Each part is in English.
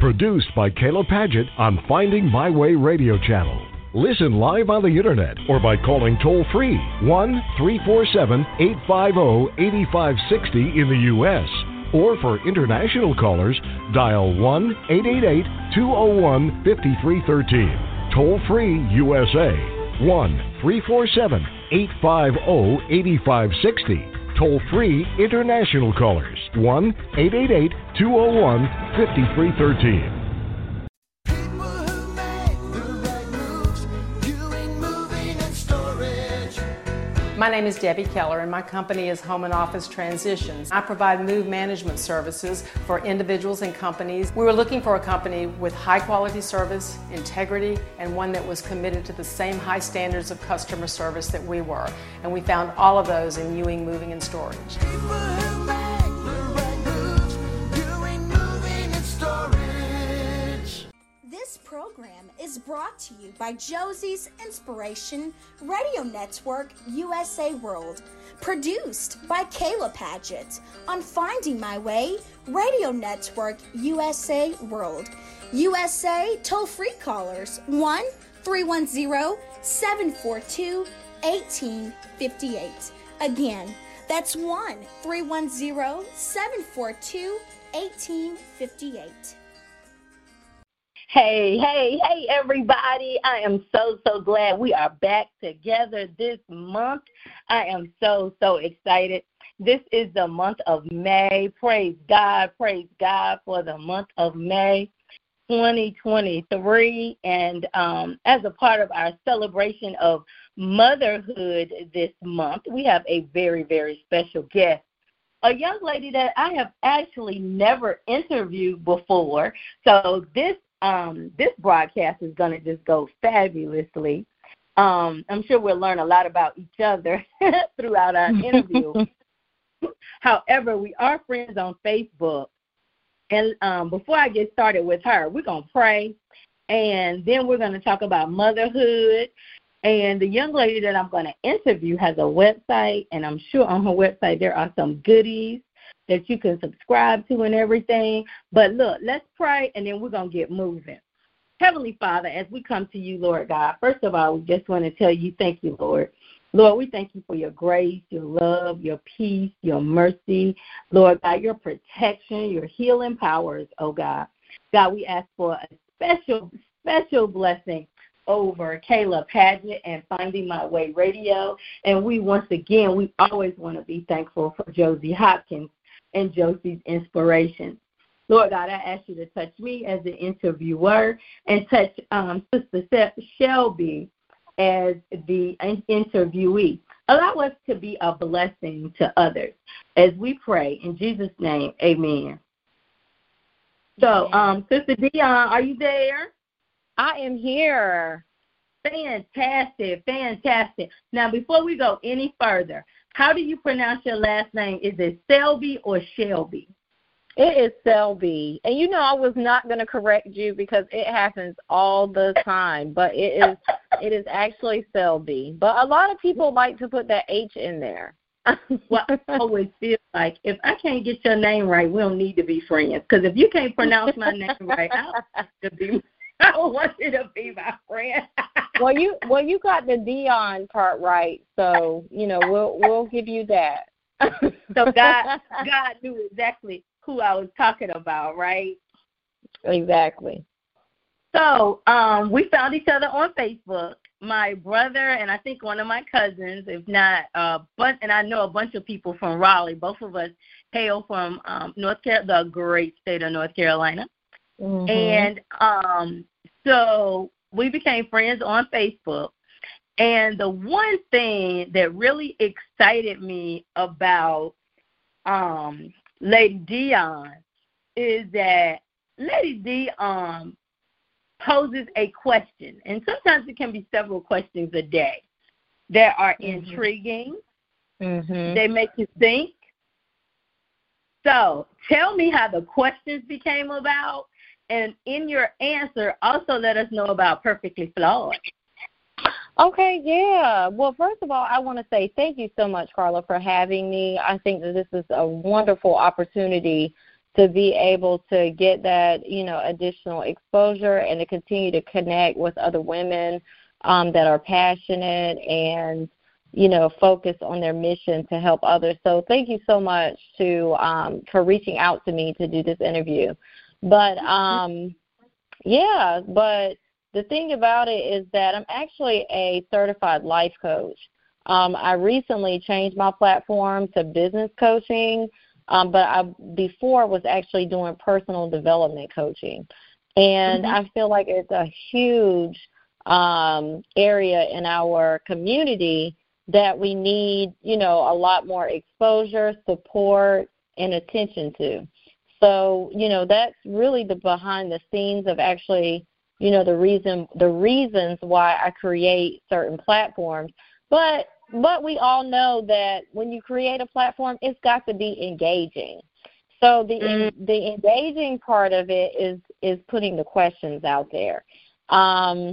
Produced by Kayla Padgett on Finding My Way Radio Channel. Listen live on the internet or by calling toll-free 1-347-850-8560 in the U.S. Or for international callers, dial 1-888-201-5313. Toll-free USA, 1-347-850-8560. Toll-free international callers, 1-888-201-5313. My name is Debbie Keller, and my company is Home and Office Transitions. I provide move management services for individuals and companies. We were looking for a company with high quality service, integrity, and one that was committed to the same high standards of customer service that we were. And we found all of those in Ewing Moving and Storage. This program is brought to you by Josie's Inspiration Radio Network USA World, produced by Kayla Padgett on Finding My Way Radio Network USA World. USA toll-free callers 1-310-742-1858. Again, that's 1-310-742-1858. Hey, everybody. I am so glad we are back together this month. I am so excited. This is the month of May. Praise God for the month of May 2023. And as a part of our celebration of motherhood this month, we have a very special guest. A young lady that I have actually never interviewed before. So this broadcast is going to just go fabulously. I'm sure we'll learn a lot about each other throughout our interview. However, we are friends on Facebook. And before I get started with her, we're going to pray, and then we're going to talk about motherhood. And the young lady that I'm going to interview has a website, and I'm sure on her website there are some goodies that you can subscribe to and everything. But look, let's pray, and then we're going to get moving. Heavenly Father, as we come to you, Lord God, first of all, we just want to tell you thank you, Lord. Lord, we thank you for your grace, your love, your peace, your mercy, Lord God, your protection, your healing powers, oh God. God, we ask for a special blessing over Kayla Padgett and Finding My Way Radio. And we always want to be thankful for Josie Hopkins and Josie's Inspiration. Lord God, I ask you to touch me as the interviewer and touch Sister Shelby as the interviewee. Allow us to be a blessing to others as we pray. In Jesus' name, amen. So, Sister Dion, are you there? I am here. Fantastic. Now, before we go any further, how do you pronounce your last name? Is it Selby or Shelby? It is Selby. And you know I was not going to correct you because it happens all the time, but it is actually Selby. But a lot of people like to put that H in there. Well, I always feel like if I can't get your name right, we don't need to be friends. Because if you can't pronounce my name right, I don't want you to be my friend. Well, you got the Dion part right, so we'll give you that. So God knew exactly who I was talking about, right? Exactly. So we found each other on Facebook. My brother and I think one of my cousins, if not, and I know a bunch of people from Raleigh. Both of us hail from the great state of North Carolina. Mm-hmm. And so we became friends on Facebook. And the one thing that really excited me about Lady Dion is that Lady Dion poses a question. And sometimes it can be several questions a day that are intriguing. Mm-hmm. They make you think. So tell me how the questions became about. And in your answer, also let us know about Perfectly Flawed. Okay, yeah. Well, first of all, I want to say thank you so much, Carla, for having me. I think that this is a wonderful opportunity to be able to get that, additional exposure and to continue to connect with other women that are passionate and, focus on their mission to help others. So thank you so much for reaching out to me to do this interview. But, but the thing about it is that I'm actually a certified life coach. I recently changed my platform to business coaching, but I before was actually doing personal development coaching. And I feel like it's a huge area in our community that we need, a lot more exposure, support, and attention to. So, that's really the behind the scenes of actually, the reasons why I create certain platforms. But we all know that when you create a platform, it's got to be engaging. So the engaging part of it is putting the questions out there. So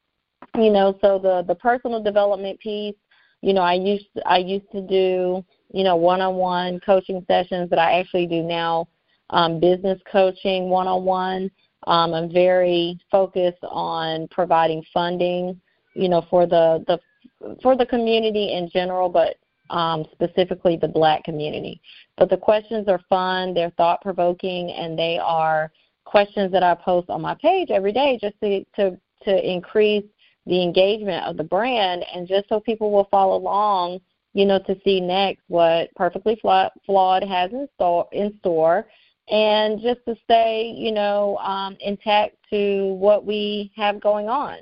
the personal development piece, I used to do, one-on-one coaching sessions, but I actually do now business coaching one-on-one. I'm very focused on providing funding, for the community in general, but specifically the Black community. But the questions are fun, they're thought-provoking, and they are questions that I post on my page every day just to increase the engagement of the brand, and just so people will follow along, to see next what Perfectly Flawed has in store, and just to stay, intact to what we have going on.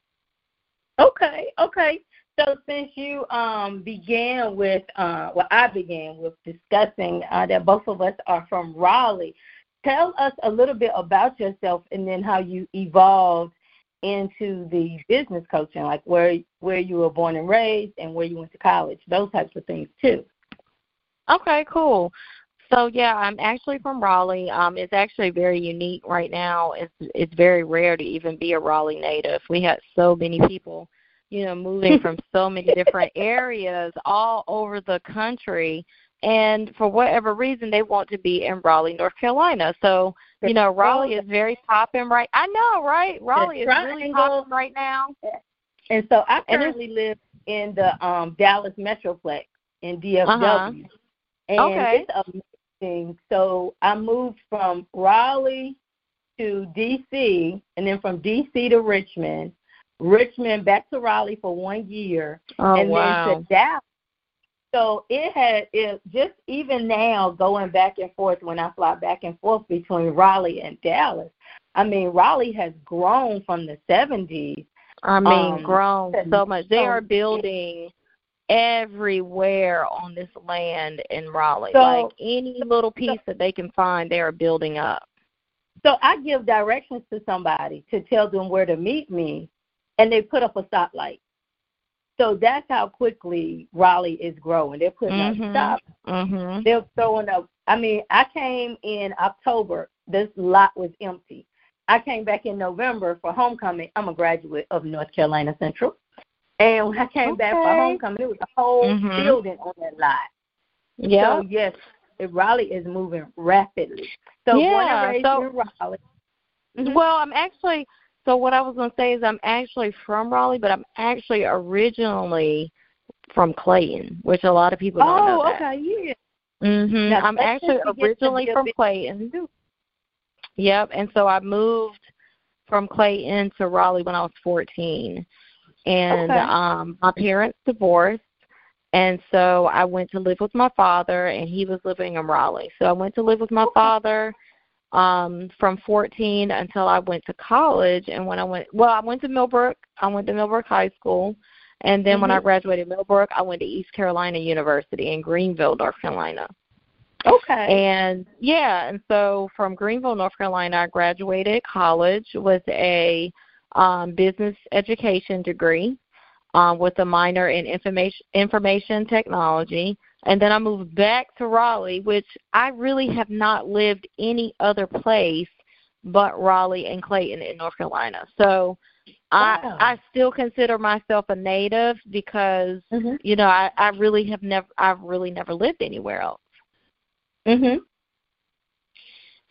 Okay. So since you began with, I began with discussing that both of us are from Raleigh, tell us a little bit about yourself and then how you evolved into the business coaching, like where you were born and raised and where you went to college, those types of things too. Okay, cool. So, yeah, I'm actually from Raleigh. It's actually very unique right now. It's very rare to even be a Raleigh native. We had so many people, moving from so many different areas all over the country. And for whatever reason, they want to be in Raleigh, North Carolina. So, Raleigh is very popping right. I know, right? Raleigh is really popping right now. And so I currently live in the Dallas Metroplex in DFW. And it's amazing. So I moved from Raleigh to D.C., and then from D.C. to Richmond back to Raleigh for 1 year, and then to Dallas. So it just even now going back and forth when I fly back and forth between Raleigh and Dallas, I mean, Raleigh has grown from the 70s. Grown so much. They are building everywhere on this land in Raleigh. So, like any little piece that they can find, they are building up. So I give directions to somebody to tell them where to meet me, and they put up a stoplight. So that's how quickly Raleigh is growing. They're putting up stops. They're throwing up. I mean, I came in October. This lot was empty. I came back in November for homecoming. I'm a graduate of North Carolina Central. And when I came back for homecoming, it was a whole building on that lot. Yeah. So, yes, Raleigh is moving rapidly. So, born and raised in Raleigh. Well, so what I was going to say is I'm actually from Raleigh, but I'm actually originally from Clayton, which a lot of people don't know that. Oh, okay, yeah. Now, I'm actually originally from Clayton. Yep, and so I moved from Clayton to Raleigh when I was 14. And my parents divorced, and so I went to live with my father, and he was living in Raleigh. So I went to live with my father from 14 until I went to college. And when I went to Millbrook. I went to Millbrook High School. And then when I graduated Millbrook, I went to East Carolina University in Greenville, North Carolina. Okay. And, and so from Greenville, North Carolina, I graduated college with a business education degree with a minor in information technology. And then I moved back to Raleigh, which I really have not lived any other place but Raleigh and Clayton in North Carolina. So I still consider myself a native because, I've really never lived anywhere else.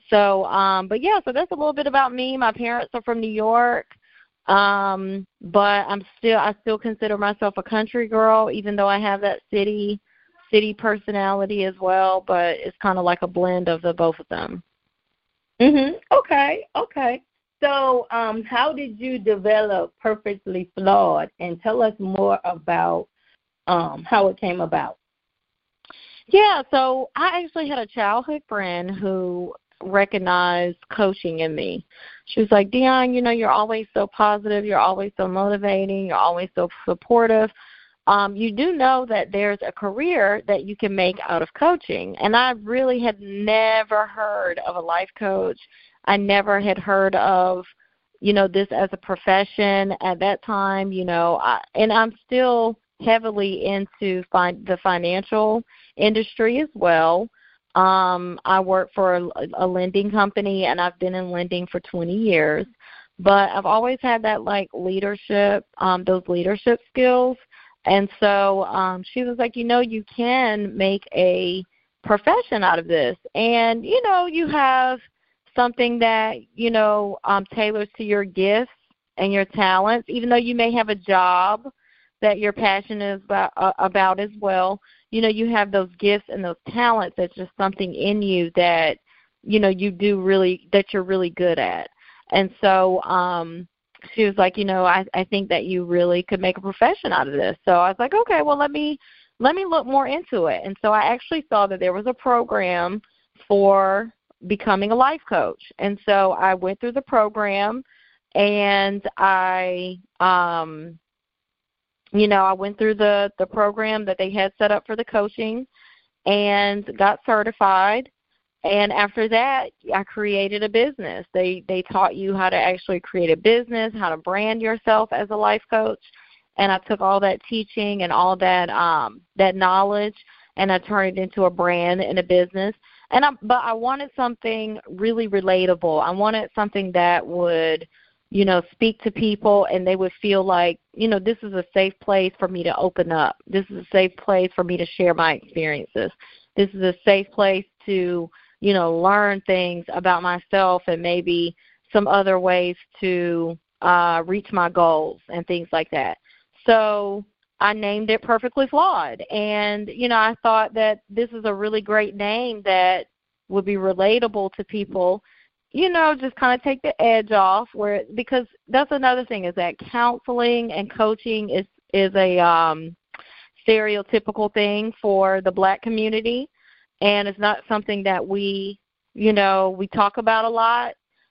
So, but yeah, so that's a little bit about me. My parents are from New York, but I still consider myself a country girl, even though I have that city personality as well. But it's kind of like a blend of the both of them. Okay. So, how did you develop Perfectly Flawed? And tell us more about how it came about. Yeah, so I actually had a childhood friend who recognized coaching in me. She was like, Dion, you're always so positive. You're always so motivating. You're always so supportive. You do know that there's a career that you can make out of coaching. And I really had never heard of a life coach. I never had heard of, this as a profession at that time, and I'm still heavily into the financial industry as well. I work for a lending company, and I've been in lending for 20 years. But I've always had that, leadership, those leadership skills. And so she was like, you can make a profession out of this. And, you have something that, tailors to your gifts and your talents, even though you may have a job that you're passionate about as well. You have those gifts and those talents. That's just something in you that, that you're really good at. And so she was like, I think that you really could make a profession out of this. So I was like, okay, well, let me look more into it. And so I actually saw that there was a program for becoming a life coach. And so I went through the program, and I went through the program that they had set up for the coaching and got certified. And after that, I created a business. They taught you how to actually create a business, how to brand yourself as a life coach. And I took all that teaching and all that knowledge, and I turned it into a brand and a business. But I wanted something really relatable. I wanted something that would, speak to people, and they would feel like, this is a safe place for me to open up. This is a safe place for me to share my experiences. This is a safe place to, learn things about myself and maybe some other ways to reach my goals and things like that. So I named it Perfectly Flawed. And, I thought that this is a really great name that would be relatable to people, just kind of take the edge off, because that's another thing, is that counseling and coaching is a stereotypical thing for the Black community, and it's not something that we talk about a lot.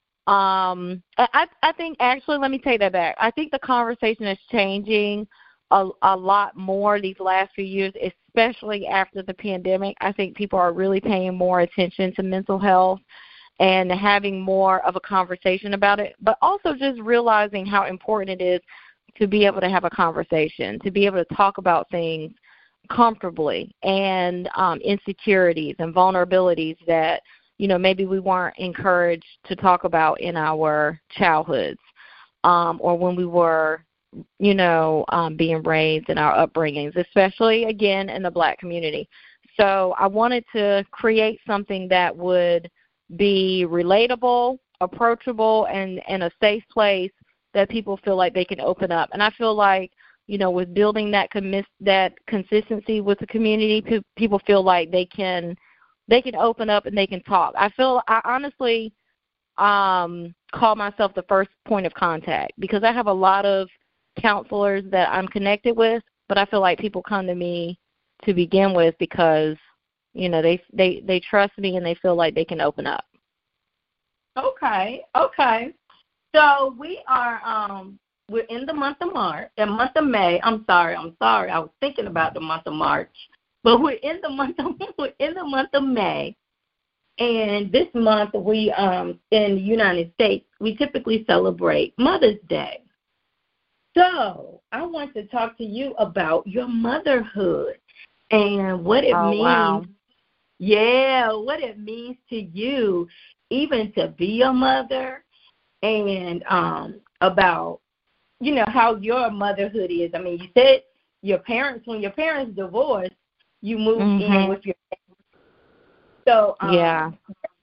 I think, actually, let me take that back. I think the conversation is changing a lot more these last few years, especially after the pandemic. I think people are really paying more attention to mental health and having more of a conversation about it, but also just realizing how important it is to be able to have a conversation, to be able to talk about things comfortably, and insecurities and vulnerabilities that, maybe we weren't encouraged to talk about in our childhoods, or when we were, being raised in our upbringings, especially, again, in the Black community. So I wanted to create something that would be relatable, approachable, and a safe place that people feel like they can open up. And I feel like, with building that consistency with the community, people feel like they can open up and they can talk. I honestly call myself the first point of contact, because I have a lot of counselors that I'm connected with, but I feel like people come to me to begin with because, they trust me and they feel like they can open up. Okay. So we are we're in the month of May. I'm sorry. I was thinking about the month of March, but we're in the month of May. And this month we in the United States, we typically celebrate Mother's Day. So I want to talk to you about your motherhood and what it means. Wow. Yeah, what it means to you even to be a mother, and about, how your motherhood is. I mean, you said when your parents divorced, you moved in with your parents. So, yeah.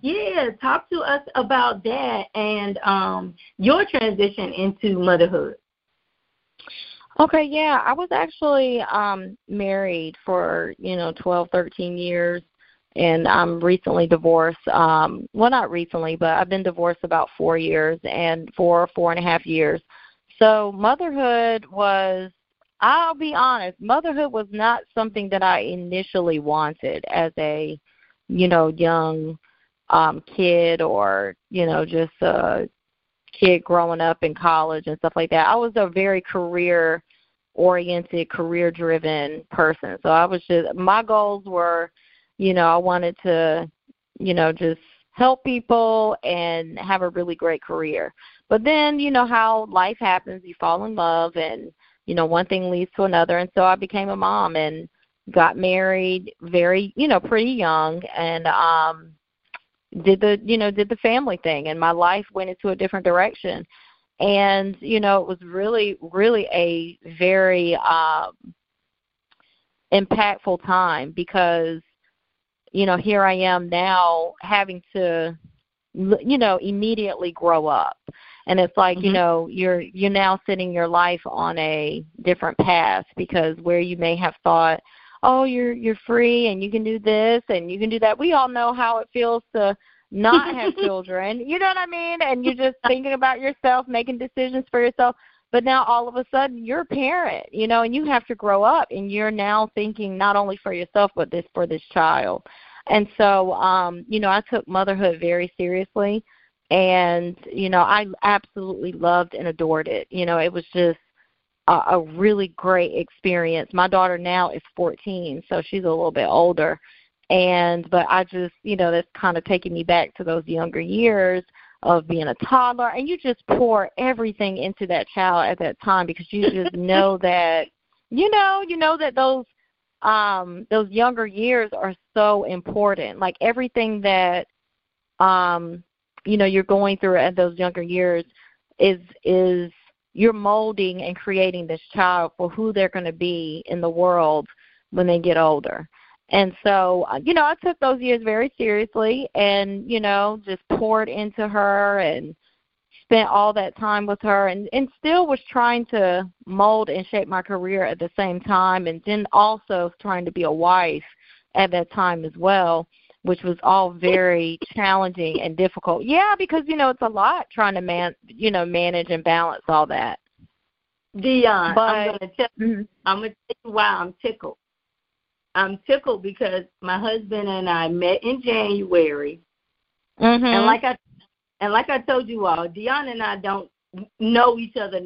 Yeah, talk to us about that and your transition into motherhood. Okay, yeah. I was actually married for, 12, 13 years, and I'm recently divorced. Well, not recently, but I've been divorced about 4 years and 4.5 years. So motherhood was, I'll be honest, motherhood was not something that I initially wanted as a, young kid or, just a kid growing up in college and stuff like that. I was a very career-oriented, career-driven person. So I was just, my goals were, I wanted to, just help people and have a really great career. But then, how life happens, you fall in love and, one thing leads to another. And so I became a mom and got married very, pretty young and did the family thing. And my life went into a different direction. And, it was really, really a very impactful time because, here I am now having to, immediately grow up. And it's like, you're now setting your life on a different path because where you may have thought, oh, you're free and you can do this and you can do that. We all know how it feels to not have children. You know what I mean? And you're just thinking about yourself, making decisions for yourself. But now all of a sudden you're a parent, and you have to grow up and you're now thinking not only for yourself but for this child. And so, I took motherhood very seriously. And, I absolutely loved and adored it. It was just a really great experience. My daughter now is 14, so she's a little bit older. But I just, that's kind of taking me back to those younger years of being a toddler. And you just pour everything into that child at that time because you just know that, that those younger years are so important. Like everything that, you're going through at those younger years is you're molding and creating this child for who they're going to be in the world when they get older. And so, I took those years very seriously and, just poured into her and spent all that time with her and still was trying to mold and shape my career at the same time and then also trying to be a wife at that time as well, which was all very challenging and difficult. Yeah, because, it's a lot trying to manage and balance all that. Dion, but, I'm going to tell you why I'm tickled. I'm tickled because my husband and I met in January. Mm-hmm. And like I told you all, Dion and I don't know each other.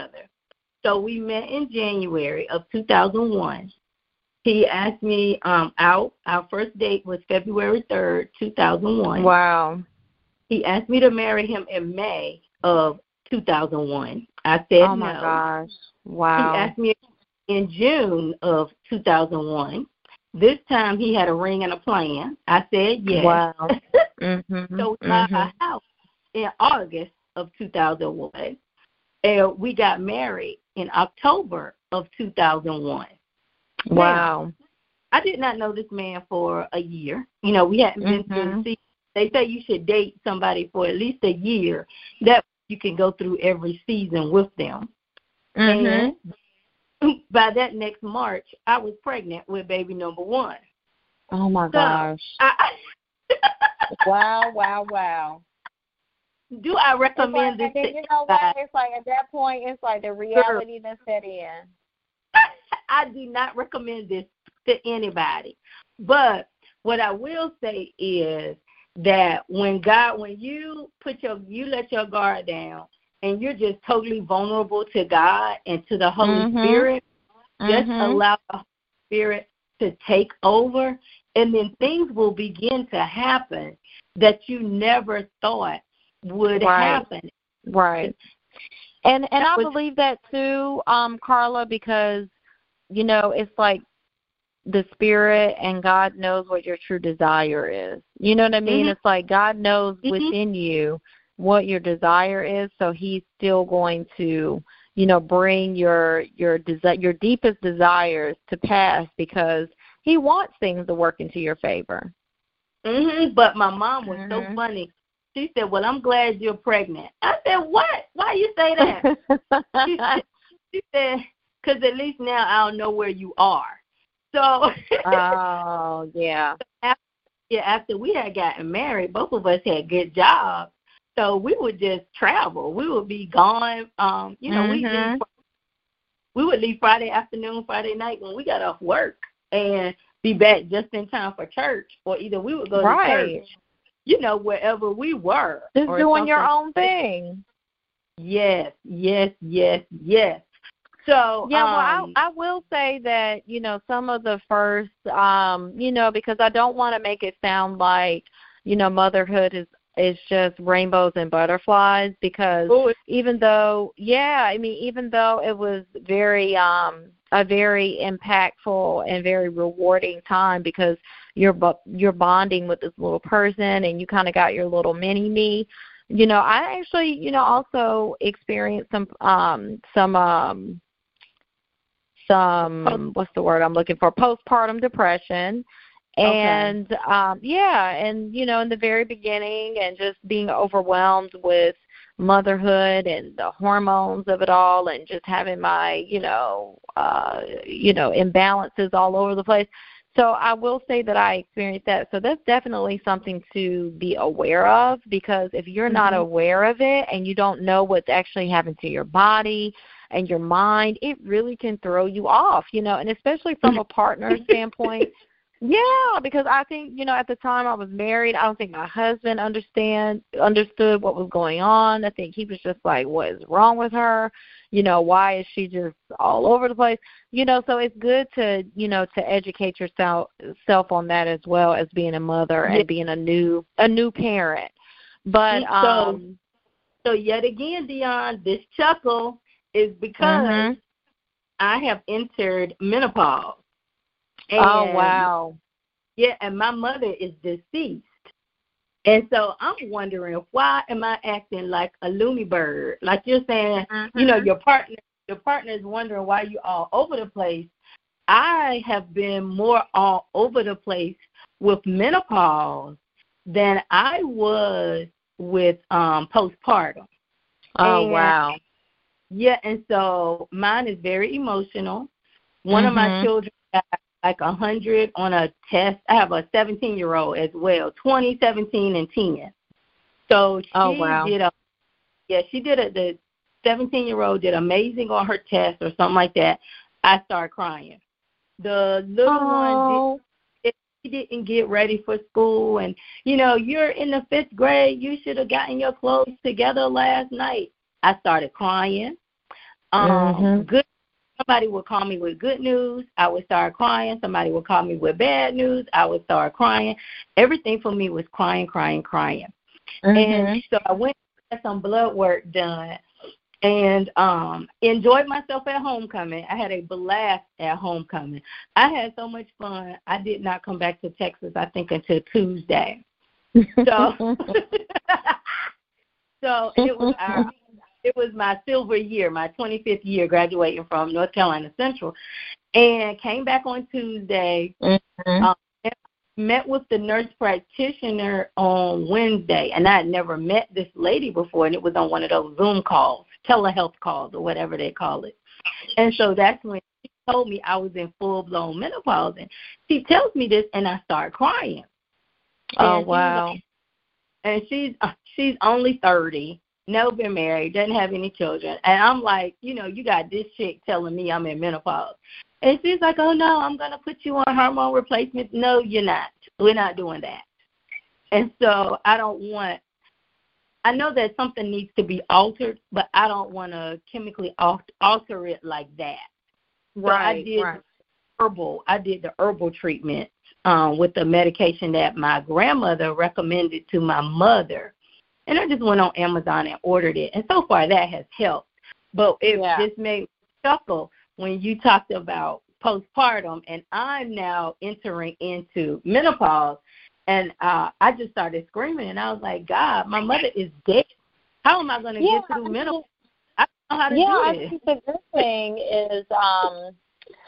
So we met in January of 2001. He asked me out. Our first date was February 3rd, 2001. Wow. He asked me to marry him in May of 2001. I said no. Oh, my gosh. Wow. He asked me in June of 2001. This time he had a ring and a plan. I said yes. Wow. Mm-hmm. So we bought a house in August of 2001. And we got married in October of 2001. Wow. Now, I did not know this man for a year. We hadn't been through the season. They say you should date somebody for at least a year. That you can go through every season with them. Mm-hmm. And by that next March, I was pregnant with baby number 1. Oh, my gosh. Wow. Do I recommend this? You know what? It's like at that point, it's like the reality that set in. I do not recommend this to anybody. But what I will say is that when you let your guard down and you're just totally vulnerable to God and to the Holy Spirit, just allow the Holy Spirit to take over, and then things will begin to happen that you never thought would happen. Right. And I believe that too, Carla, because, it's like the Spirit and God knows what your true desire is. You know what I mean? It's like God knows within you what your desire is, so He's still going to, bring your deepest desires to pass because He wants things to work into your favor. But my mom was so funny. She said, "Well, I'm glad you're pregnant." I said, "What? Why you say that?" she said, "Because at least now I'll know where you are." So. Oh, yeah. After we had gotten married, both of us had good jobs, so we would just travel. We would be gone. We would leave Friday afternoon, Friday night when we got off work, and be back just in time for church, or either we would go to church, wherever we were. Just doing your own thing. Yes. So I will say that, some of the first, because I don't want to make it sound like, motherhood is just rainbows and butterflies, because even though it was very a very impactful and very rewarding time, because you're bonding with this little person and you kind of got your little mini me. I actually, also experienced some what's the word I'm looking for? Postpartum depression. And, in the very beginning, and just being overwhelmed with motherhood and the hormones of it all, and just having my, imbalances all over the place. So I will say that I experienced that. So that's definitely something to be aware of, because if you're not aware of it and you don't know what's actually happened to your body and your mind, it really can throw you off, and especially from a partner standpoint. Yeah, because I think, at the time I was married, I don't think my husband understood what was going on. I think he was just like, what is wrong with her? Why is she just all over the place? So it's good to, to educate yourself on that, as well as being a mother and being a new parent. But so yet again, Dion, this chuckle is because I have entered menopause. And, oh, wow. Yeah, and my mother is deceased. And so I'm wondering, why am I acting like a loony bird? Like you're saying, your partner is wondering why you all over the place. I have been more all over the place with menopause than I was with postpartum. Oh, wow. Yeah, and so mine is very emotional. One of my children got like 100 on a test. I have a 17-year-old as well, 20, 17, and 10. So the 17-year-old did amazing on her test or something like that. I started crying. The little one didn't get ready for school, and you're in the 5th grade. You should have gotten your clothes together last night. I started crying. Somebody would call me with good news, I would start crying. Somebody would call me with bad news, I would start crying. Everything for me was crying. And so I went to get some blood work done, and enjoyed myself at homecoming. I had a blast at homecoming. I had so much fun. I did not come back to Texas, I think, until Tuesday. So, it was my silver year, my 25th year, graduating from North Carolina Central, and came back on Tuesday. Met with the nurse practitioner on Wednesday, and I had never met this lady before, and it was on one of those Zoom calls, telehealth calls, or whatever they call it. And so that's when she told me I was in full-blown menopause, and she tells me this, and I start crying. Oh, wow. And she's only 30. Never been married, doesn't have any children. And I'm like, you got this chick telling me I'm in menopause. And she's like, oh, no, I'm going to put you on hormone replacement. No, you're not. We're not doing that. And so I know that something needs to be altered, but I don't want to chemically alter it like that. Right, so I did the herbal treatment with the medication that my grandmother recommended to my mother. And I just went on Amazon and ordered it. And so far that has helped. But it just made me chuckle when you talked about postpartum, and I'm now entering into menopause. And I just started screaming, and I was like, God, my mother is dead. How am I going to get through menopause? I don't know how to do this. I think the good thing is,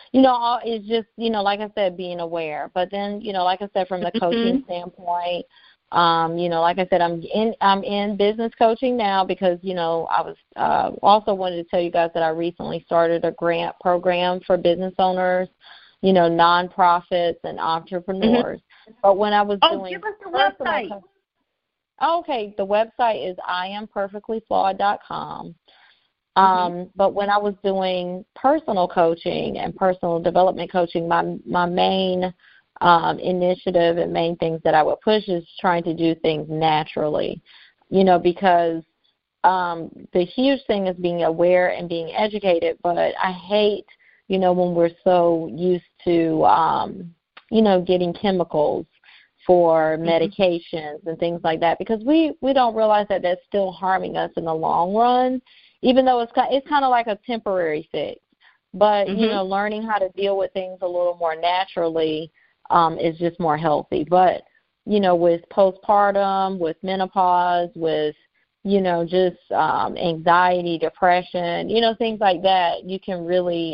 it's just, like I said, being aware. But then, like I said, from the coaching standpoint, like I said, I'm in business coaching now because, I was also wanted to tell you guys that I recently started a grant program for business owners, nonprofits and entrepreneurs. But when I was doing give us the website. Okay, the website is IamPerfectlyFlawed.com. But when I was doing personal coaching and personal development coaching, my main initiative and main things that I would push is trying to do things naturally, because the huge thing is being aware and being educated. But I hate, when we're so used to, getting chemicals for medications and things like that, because we don't realize that that's still harming us in the long run, even though it's kind of like a temporary fix. But, learning how to deal with things a little more naturally is just more healthy. But, with postpartum, with menopause, with, just anxiety, depression, things like that, you can really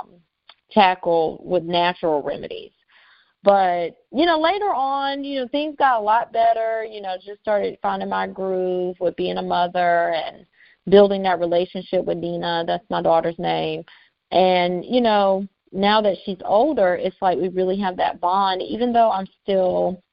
tackle with natural remedies. But, later on, things got a lot better, just started finding my groove with being a mother and building that relationship with Nina. That's my daughter's name. And, now that she's older, it's like we really have that bond, even though I'm still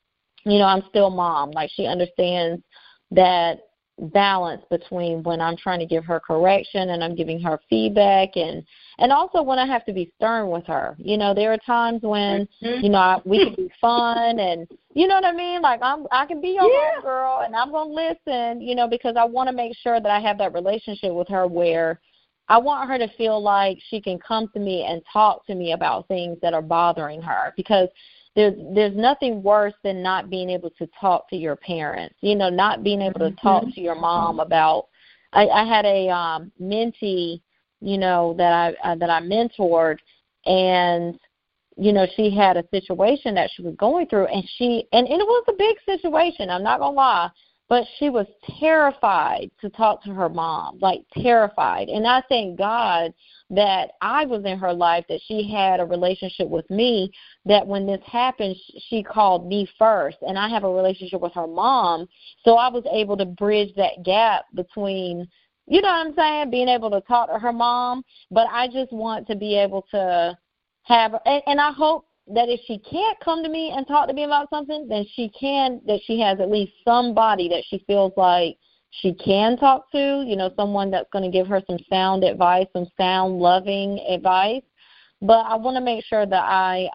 mom. Like, she understands that balance between when I'm trying to give her correction and I'm giving her feedback, and also when I have to be stern with her. There are times when, we can be fun and, you know what I mean? Like, I can be your mom girl and I'm going to listen, because I want to make sure that I have that relationship with her where I want her to feel like she can come to me and talk to me about things that are bothering her, because there's nothing worse than not being able to talk to your parents, not being able to talk to your mom about. I had a mentee, that I mentored, and she had a situation that she was going through, and it was a big situation, I'm not gonna lie, but she was terrified to talk to her mom, like terrified. And I thank God that I was in her life, that she had a relationship with me, that when this happened, she called me first. And I have a relationship with her mom, so I was able to bridge that gap between, you know what I'm saying, being able to talk to her mom. But I just want to be able to have, and I hope that if she can't come to me and talk to me about something, then that she has at least somebody that she feels like she can talk to, someone that's going to give her some sound advice, some sound, loving advice. But I want to make sure that I,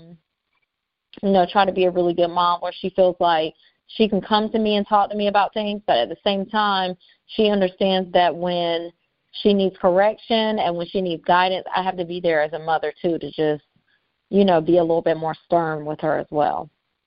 try to be a really good mom where she feels like she can come to me and talk to me about things, but at the same time, she understands that when she needs correction and when she needs guidance, I have to be there as a mother, too, to just, be a little bit more stern with her as well.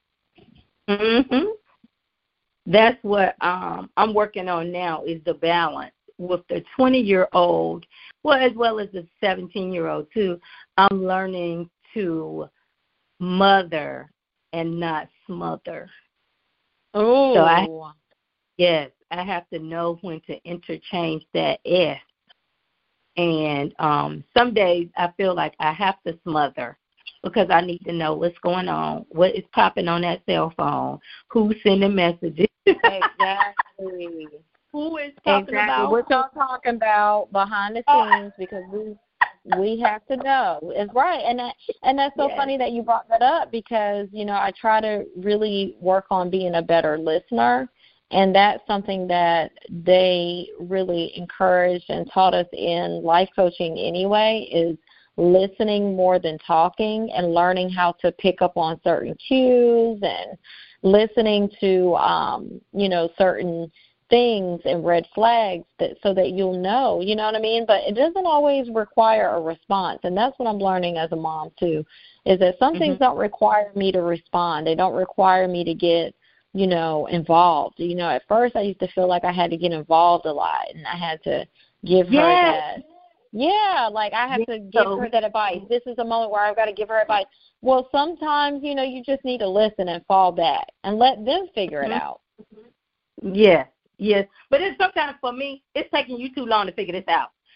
That's what I'm working on now, is the balance with the 20-year-old, as well as the 17-year-old, too. I'm learning to mother and not smother. Oh. So I have to know when to interchange that S. And some days I feel like I have to smother, because I need to know what's going on, what is popping on that cell phone, who's sending messages. Exactly. Who is talking about what y'all talking about behind the scenes, because we have to know. It's right. And that's so funny that you brought that up, because, I try to really work on being a better listener. And that's something that they really encouraged and taught us in life coaching anyway, is listening more than talking, and learning how to pick up on certain cues and listening to, certain things and red flags, so that you'll know, you know what I mean? But it doesn't always require a response. And that's what I'm learning as a mom too, is that some things don't require me to respond. They don't require me to get, involved. At first I used to feel like I had to get involved a lot, and I had to give her that. Yeah, like I have to give her that advice. This is a moment where I've got to give her advice. Well, sometimes, you just need to listen and fall back and let them figure it out. Yes. But it's sometimes for me, it's taking you too long to figure this out.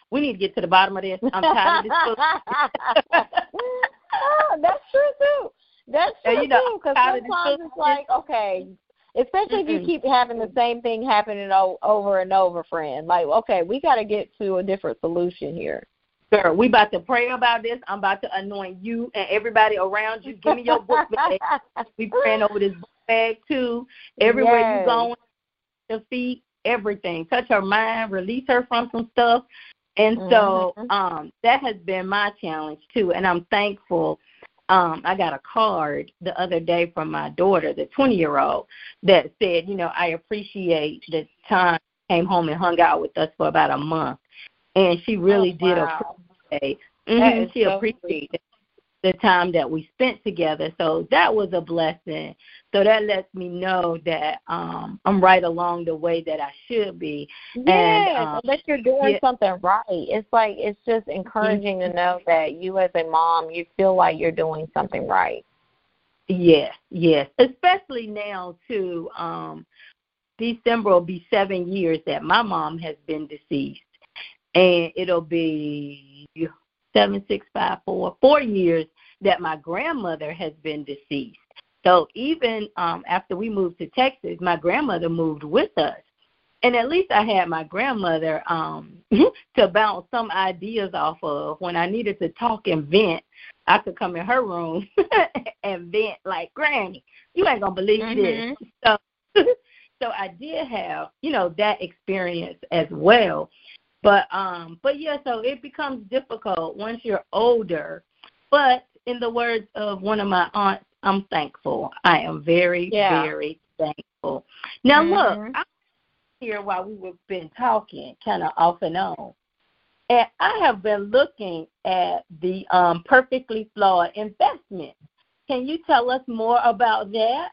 We need to get to the bottom of this. I'm tired of this. Oh, that's true too. That's true too. Because sometimes it's like, okay, especially if you keep having the same thing happening over and over, friend. Like, okay, we got to get to a different solution here. Girl, we about to pray about this. I'm about to anoint you and everybody around you. Give me your book bag. We praying over this book bag too. Everywhere you going, your feet, everything. Touch her mind, release her from some stuff. And so that has been my challenge too. And I'm thankful. I got a card the other day from my daughter, the 20-year-old, that said, I appreciate the time came home and hung out with us for about a month. And she really did appreciate. She appreciated the time that we spent together. So that was a blessing. So that lets me know that I'm right along the way that I should be. Yeah, and that you're doing something right. It's like it's just encouraging to know that you as a mom, you feel like you're doing something right. Yes. Especially now too. December will be 7 years that my mom has been deceased. And it'll be 7, 6, 5, 4 years that my grandmother has been deceased. So even after we moved to Texas, my grandmother moved with us. And at least I had my grandmother to bounce some ideas off of. When I needed to talk and vent, I could come in her room and vent like, Granny, you ain't going to believe this. So I did have, that experience as well. But yeah, so it becomes difficult once you're older. But in the words of one of my aunts, I'm thankful. I am very, very thankful. Now, look, I'm here while we've been talking kind of off and on. And I have been looking at the Perfectly Flawed investment. Can you tell us more about that?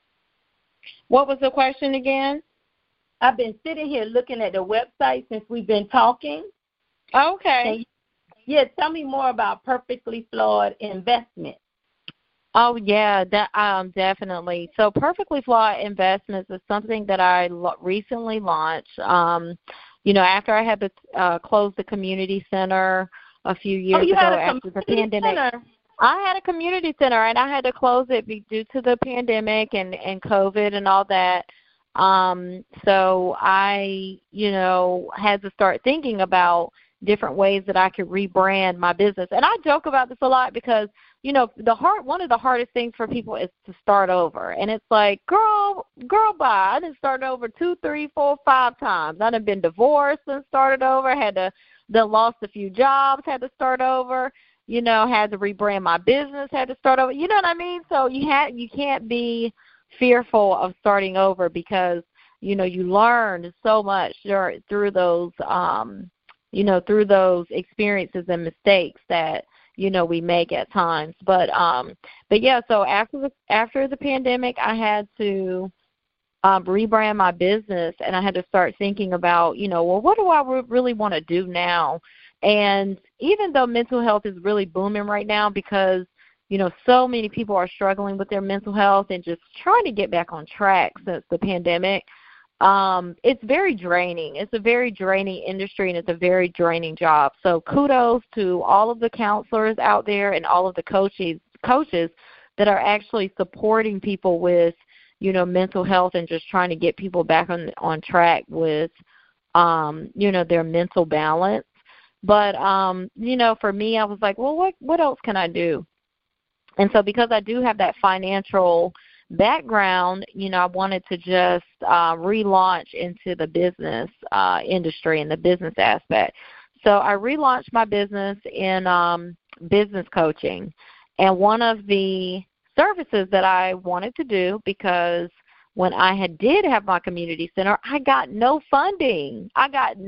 What was the question again? I've been sitting here looking at the website since we've been talking. Okay. Tell me more about Perfectly Flawed investment. Oh, yeah, definitely. So Perfectly Flawed Investments is something that I recently launched. After I had to close the community center a few years ago after the pandemic. Center. I had a community center, and I had to close it due to the pandemic and COVID and all that. So I, had to start thinking about different ways that I could rebrand my business. And I joke about this a lot because, one of the hardest things for people is to start over. And it's like, girl, bye. I done started over 2, 3, 4, 5 times. I done been divorced and started over, lost a few jobs, had to start over, had to rebrand my business, had to start over. You know what I mean? So you can't be fearful of starting over because, you learn so much through those, through those experiences and mistakes that, we make at times. But yeah, so after the pandemic, I had to rebrand my business, and I had to start thinking about, what do I really want to do now? And even though mental health is really booming right now because, so many people are struggling with their mental health and just trying to get back on track since the pandemic, it's very draining. It's a very draining industry, and it's a very draining job. So kudos to all of the counselors out there and all of the coaches that are actually supporting people with, mental health and just trying to get people back on track with, their mental balance. But, for me, I was like, well, what else can I do? And so because I do have that financial background, I wanted to just relaunch into the business industry and the business aspect. So I relaunched my business in business coaching. And one of the services that I wanted to do, because when I did have my community center, I got no funding. I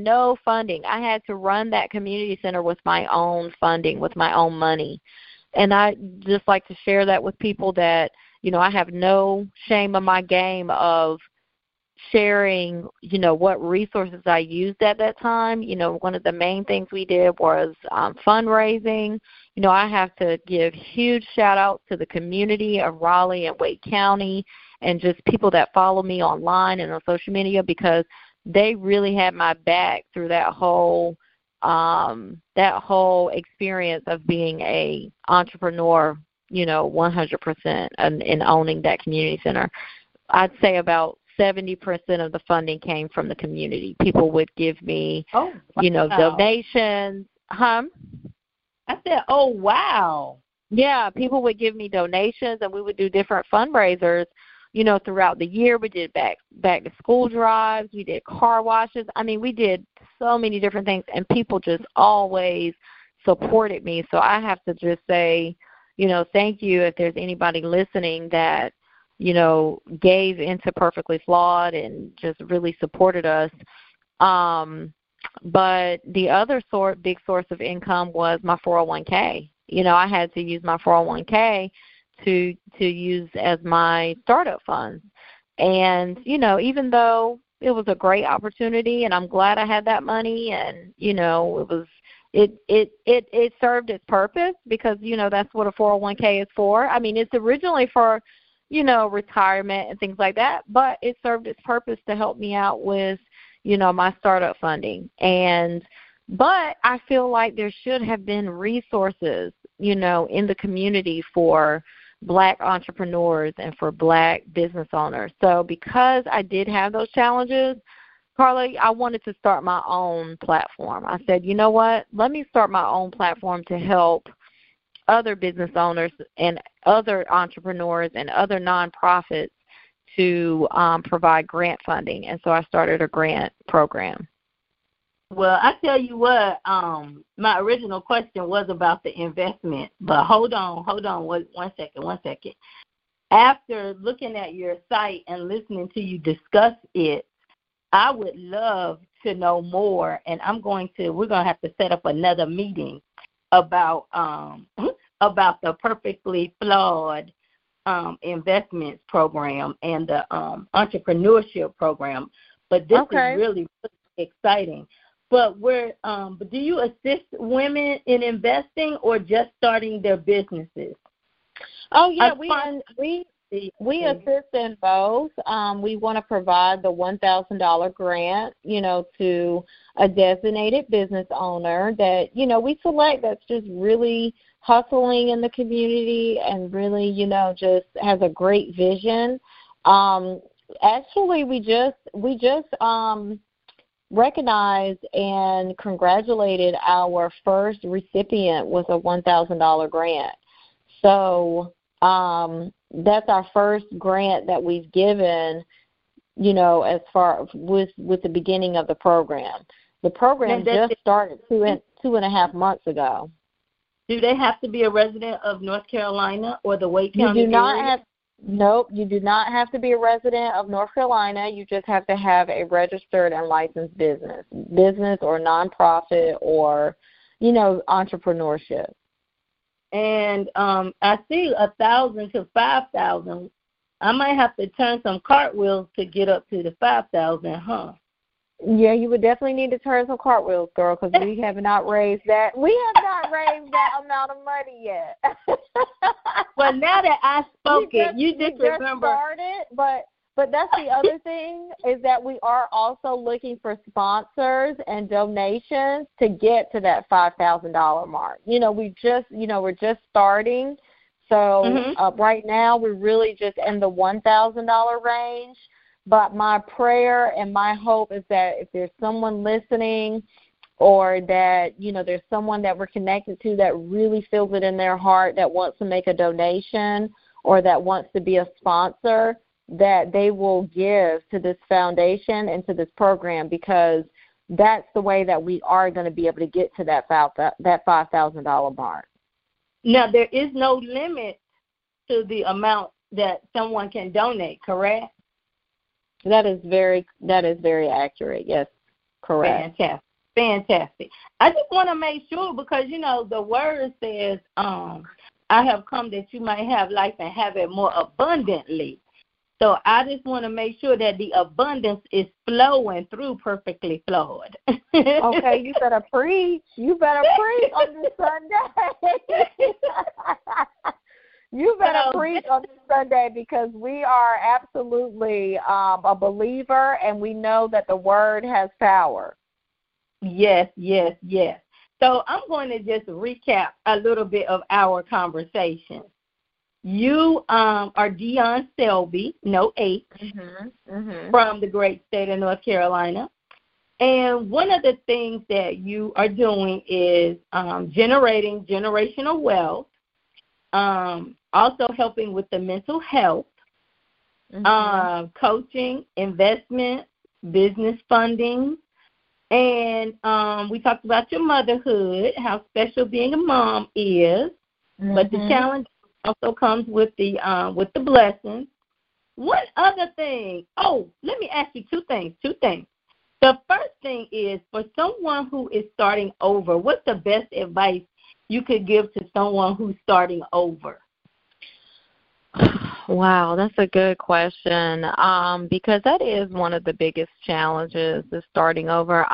had to run that community center with my own funding, with my own money. And I just like to share that with people that, I have no shame in my game of sharing, what resources I used at that time. One of the main things we did was fundraising. I have to give huge shout-outs to the community of Raleigh and Wake County and just people that follow me online and on social media because they really had my back through that whole that whole experience of being a entrepreneur, 100% and owning that community center. I'd say about 70% of the funding came from the community. People would give me, donations. I said, oh, wow. Yeah, people would give me donations, and we would do different fundraisers, throughout the year. We did back to school drives. We did car washes. I mean, we did so many different things, and people just always supported me. So I have to just say, thank you if there's anybody listening that, gave into Perfectly Flawed and just really supported us. But the other big source of income was my 401k. I had to use my 401k to use as my startup funds. And, even though it was a great opportunity and I'm glad I had that money and, it served its purpose because, that's what a 401k is for. I mean, it's originally for, retirement and things like that, but it served its purpose to help me out with, my startup funding. But I feel like there should have been resources, in the community for Black entrepreneurs and for Black business owners. So because I did have those challenges, Carla, I wanted to start my own platform. I said, you know what, let me start my own platform to help other business owners and other entrepreneurs and other nonprofits to provide grant funding. And so I started a grant program. Well, I tell you what, my original question was about the investment, but hold on, one second. After looking at your site and listening to you discuss it, I would love to know more, and we're going to have to set up another meeting about the Perfectly Flawed investments program and the entrepreneurship program. But this is really exciting. But do you assist women in investing or just starting their businesses? Oh yeah, we assist in both. We want to provide the $1,000 grant, to a designated business owner that, we select that's just really hustling in the community and really, just has a great vision. Actually, we just recognized and congratulated our first recipient with a $1,000 grant. So that's our first grant that we've given, as far with the beginning of the program. The program just started two and a half months ago. Do they have to be a resident of North Carolina or the Wake County area? Nope, you do not have to be a resident of North Carolina. You just have to have a registered and licensed business or nonprofit or, entrepreneurship. And I see 1,000 to 5,000. I might have to turn some cartwheels to get up to the 5,000, huh? Yeah, you would definitely need to turn some cartwheels, girl, because we have not raised that. We have not raised that amount of money yet. Well, now that I spoke you just remember. Started, but that's the other thing is that we are also looking for sponsors and donations to get to that $5,000 mark. We're just starting. So right now we're really just in the $1,000 range. But my prayer and my hope is that if there's someone listening or that, there's someone that we're connected to that really feels it in their heart that wants to make a donation or that wants to be a sponsor, that they will give to this foundation and to this program, because that's the way that we are going to be able to get to that $5,000 mark. Now, there is no limit to the amount that someone can donate, correct? That is very accurate. Yes, correct. Fantastic. I just want to make sure because, the word says, I have come that you might have life and have it more abundantly. So I just want to make sure that the abundance is flowing through Perfectly Flawed. Okay, you better preach. You better preach on this Sunday. You better preach on this Sunday because we are absolutely a believer and we know that the word has power. Yes, yes, yes. So I'm going to just recap a little bit of our conversation. You are Dion Selby, no H, from the great state of North Carolina. And one of the things that you are doing is generating generational wealth, also helping with the mental health, coaching, investment, business funding. And we talked about your motherhood, how special being a mom is, but the challenge also comes with the blessings. One other thing. Oh, let me ask you two things. The first thing is, for someone who is starting over, what's the best advice you could give to someone who's starting over? Wow, that's a good question, because that is one of the biggest challenges, is starting over.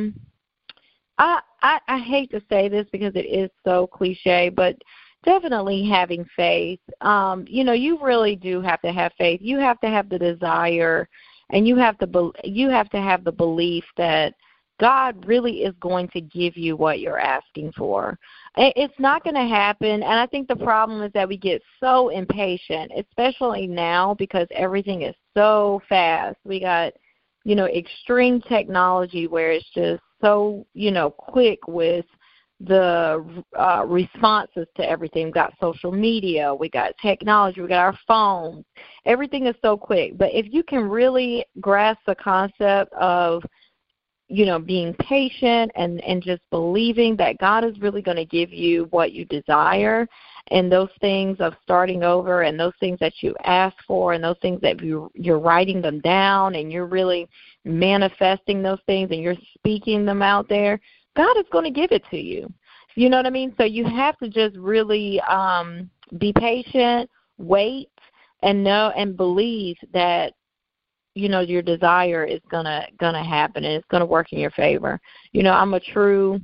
I hate to say this because it is so cliche, but definitely having faith. You really do have to have faith. You have to have the desire, and you have to have the belief that God really is going to give you what you're asking for. It's not going to happen, and I think the problem is that we get so impatient, especially now because everything is so fast. We got, extreme technology where it's just so, quick with the responses to everything. We got social media, we got technology, we got our phones. Everything is so quick. But if you can really grasp the concept of being patient and just believing that God is really going to give you what you desire, and those things of starting over, and those things that you ask for, and those things that you're writing them down, and you're really manifesting those things, and you're speaking them out there, God is going to give it to you. You know what I mean? So you have to just really be patient, wait, and know and believe that your desire is gonna happen, and it's gonna work in your favor. I'm a true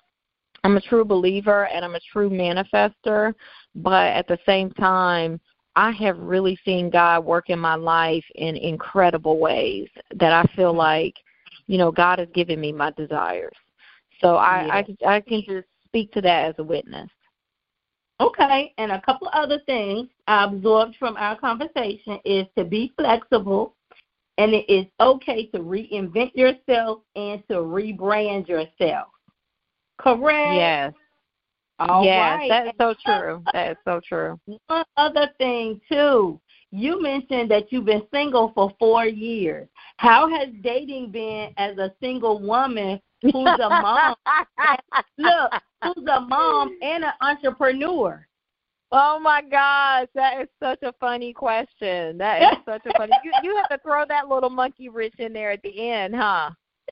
believer, and I'm a true manifester, but at the same time, I have really seen God work in my life in incredible ways that I feel like, God has given me my desires. So I can just speak to that as a witness. Okay, and a couple other things I absorbed from our conversation is to be flexible. And it is okay to reinvent yourself and to rebrand yourself. Correct? Yes. All right. That is so true. That is so true. One other thing, too. You mentioned that you've been single for 4 years. How has dating been as a single woman who's a mom? Look, who's a mom and an entrepreneur? Oh, my gosh, that is such a funny question. That is such a funny. You have to throw that little monkey wrench in there at the end, huh?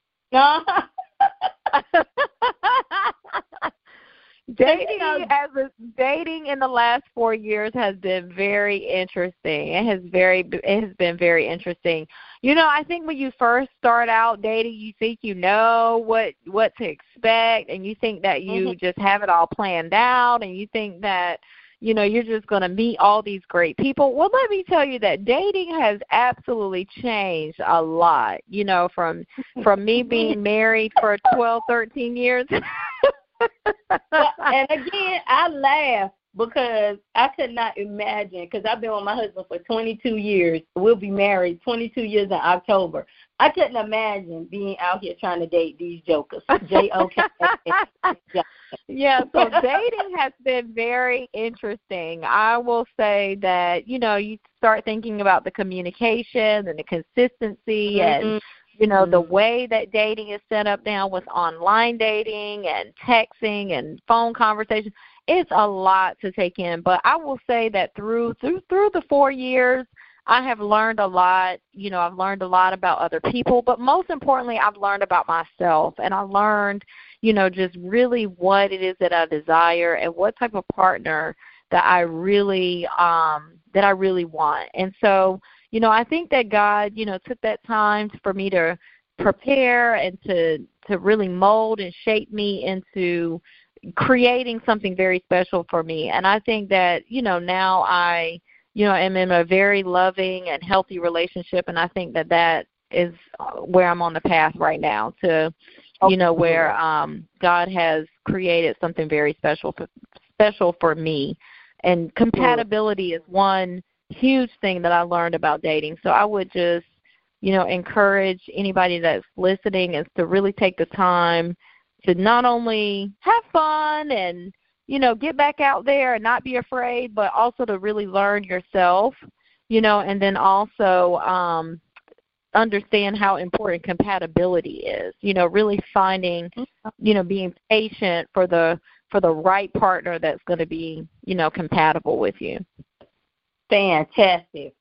Dating in the last 4 years has been very interesting. It has been very interesting. I think when you first start out dating, you think you know what to expect, and you think that you just have it all planned out, and you think that you're just going to meet all these great people. Well, let me tell you that dating has absolutely changed a lot, from me being married for 12, 13 years. And again, I laugh because I could not imagine, because I've been with my husband for 22 years. We'll be married 22 years in October. I couldn't imagine being out here trying to date these jokers. J-O-K. Yeah, so dating has been very interesting. I will say that, you start thinking about the communication and the consistency and, the way that dating is set up now with online dating and texting and phone conversations. It's a lot to take in. But I will say that through the 4 years, I have learned a lot. I've learned a lot about other people, but most importantly, I've learned about myself, and I learned, just really what it is that I desire and what type of partner that I really want. And so, I think that God, took that time for me to prepare and to really mold and shape me into creating something very special for me. And I think that, now I am in a very loving and healthy relationship, and I think that is where I'm on the path right now to where God has created something very special for me. And compatibility is one huge thing that I learned about dating. So I would just, encourage anybody that's listening is to really take the time to not only have fun and, get back out there and not be afraid, but also to really learn yourself, and then also understand how important compatibility is, really finding, being patient for the right partner that's going to be, compatible with you. Fantastic.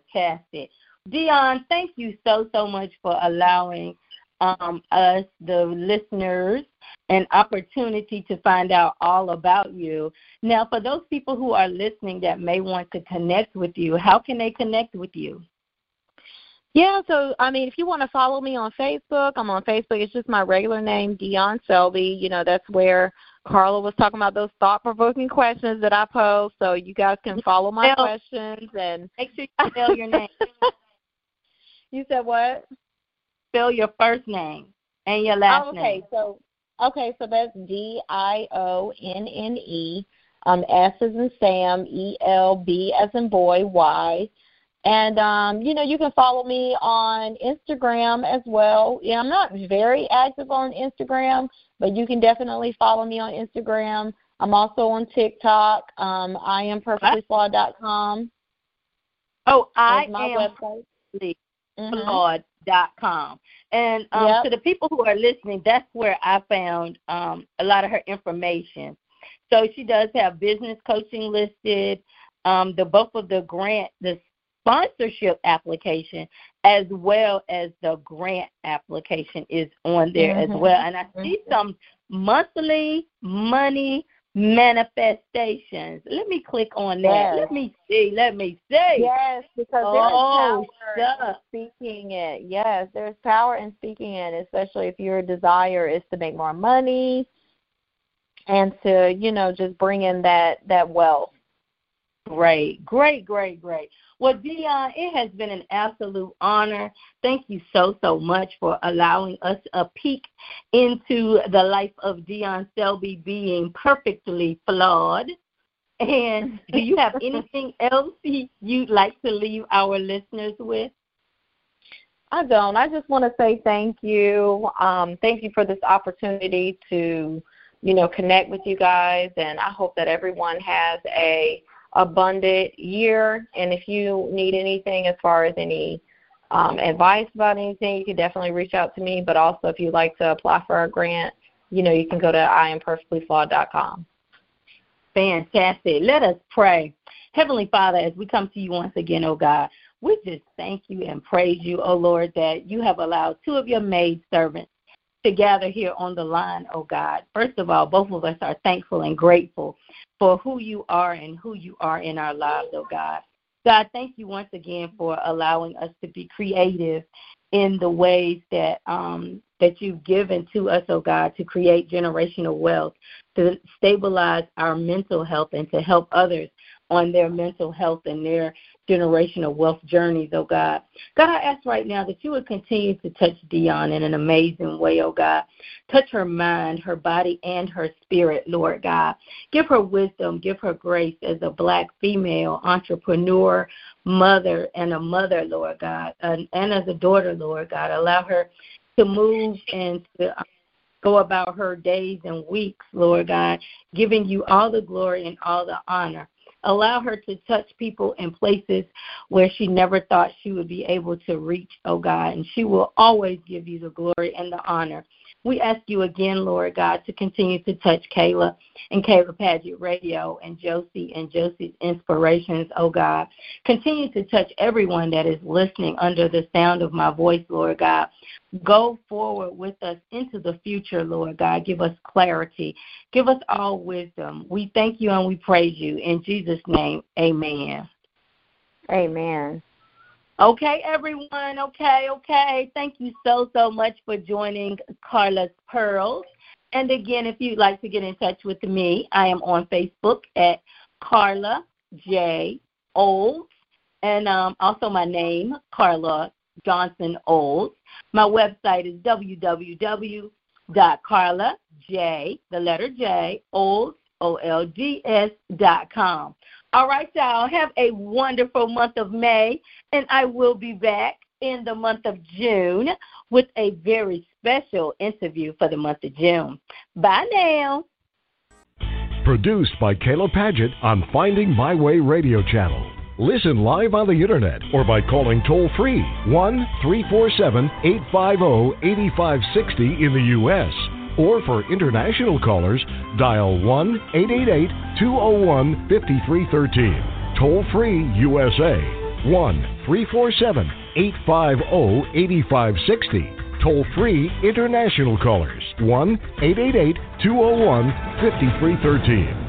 Dion, thank you so much for allowing us, the listeners, an opportunity to find out all about you. Now, for those people who are listening that may want to connect with you, how can they connect with you? Yeah, so, if you want to follow me on Facebook, I'm on Facebook. It's just my regular name, Dion Selby. That's where Carla was talking about those thought-provoking questions that I pose, so you guys can follow my questions. And make sure you spell your name. You said what? Spell your first name and your last name. So that's Dionne, S as in Sam, ELB as in boy, Y. And, you can follow me on Instagram as well. I'm not very active on Instagram, but you can definitely follow me on Instagram. I'm also on TikTok. IamPerfectlyFlawed.com. Oh, I am website. Flawed.com. And to the people who are listening, that's where I found a lot of her information. So she does have business coaching listed, both of the sponsorship application as well as the grant application is on there as well. And I see some monthly money manifestations. Let me click on that. Let me see. Yes, because there's power in speaking it. Yes, there's power in speaking it, especially if your desire is to make more money and to, just bring in that wealth. Great. Well, Dion, it has been an absolute honor. Thank you so much for allowing us a peek into the life of Dion Selby being perfectly flawed. And do you have anything else you'd like to leave our listeners with? I don't. I just want to say thank you. Thank you for this opportunity to, connect with you guys. And I hope that everyone has a abundant year, and if you need anything as far as any advice about anything, you can definitely reach out to me. But also, if you'd like to apply for a grant, you can go to IamPerfectlyFlawed.com. Fantastic. Let us pray. Heavenly Father, as we come to you once again, oh God, we just thank you and praise you, oh Lord, that you have allowed two of your maidservants to gather here on the line, oh God. First of all, both of us are thankful and grateful for who you are and who you are in our lives, oh God. God, thank you once again for allowing us to be creative in the ways that you've given to us, oh God, to create generational wealth, to stabilize our mental health and to help others on their mental health and their generational wealth journeys, oh God. God, I ask right now that you would continue to touch Dion in an amazing way, oh God. Touch her mind, her body, and her spirit, Lord God. Give her wisdom, give her grace as a Black female entrepreneur, mother, and a mother, Lord God, and as a daughter, Lord God. Allow her to move and to go about her days and weeks, Lord God, giving you all the glory and all the honor. Allow her to touch people in places where she never thought she would be able to reach, oh God, and she will always give you the glory and the honor. We ask you again, Lord God, to continue to touch Kayla and Kayla Paget Radio and Josie and Josie's Inspirations, oh God. Continue to touch everyone that is listening under the sound of my voice, Lord God. Go forward with us into the future, Lord God. Give us clarity. Give us all wisdom. We thank you and we praise you. In Jesus' name, amen. Amen. Okay, everyone. Okay. Thank you so much for joining Carla's Pearls. And again, if you'd like to get in touch with me, I am on Facebook at Carla J. Olds, and also my name, Carla Johnson Olds. My website is www.mypearlsandgems.com. Carla, J, the letter J, Olds, OLDS.com. All right, y'all. Have a wonderful month of May, and I will be back in the month of June with a very special interview for the month of June. Bye now. Produced by Kayla Padgett on Finding My Way Radio Channel. Listen live on the internet or by calling toll-free 1-347-850-8560 in the U.S. Or for international callers, dial 1-888-201-5313. Toll-free USA, 1-347-850-8560. Toll-free international callers, 1-888-201-5313.